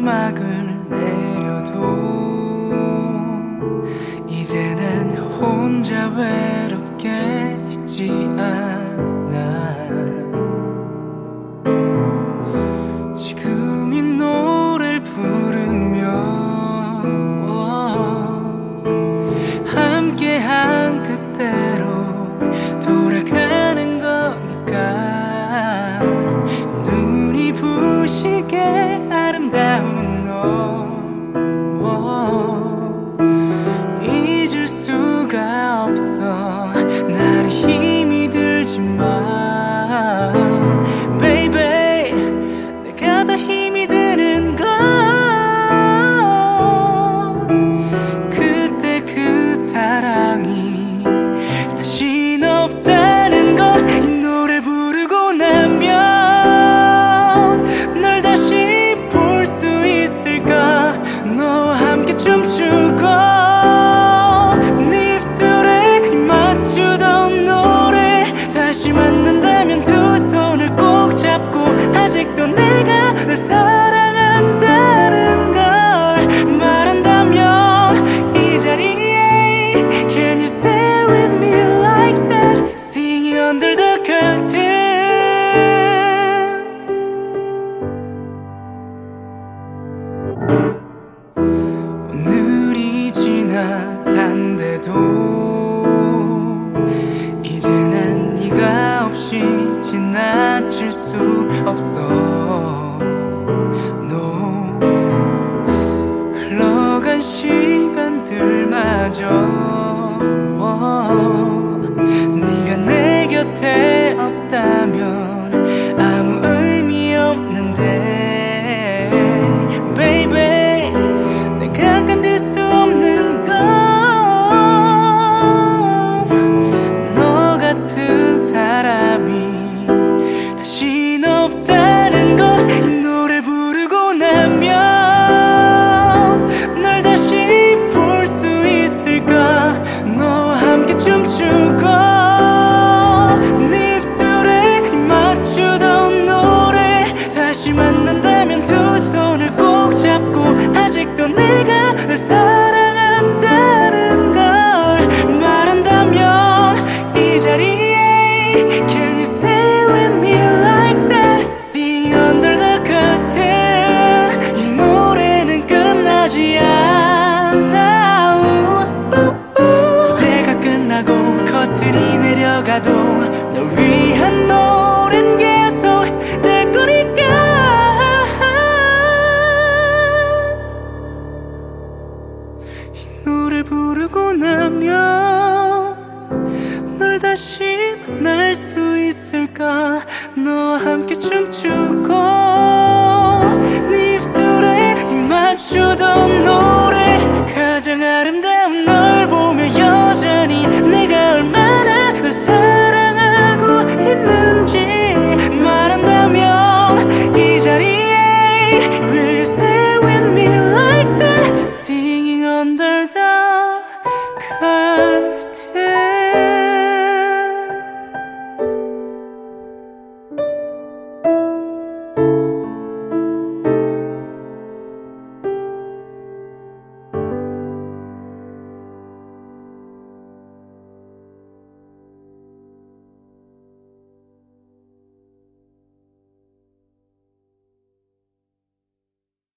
마지막을 내려도 이제 난 혼자 외롭게 있지 않아. 지금 이 노래를 부르며 함께한 그때로 돌아가는 거니까. 눈이 부시게 아름다운 너 잊을 수가 없어. 나를 힘이 들지만 baby 내가 더 힘이 드는 건 그때 그 사랑이 다신 없다는 걸. 이 노래 부르고 나면 널 다시 볼 수 있을까. 너와 함께 춤추고 네 입술에 맞추던 노래. 다시 만난다면 두 손을 꼭 잡고 아직도 내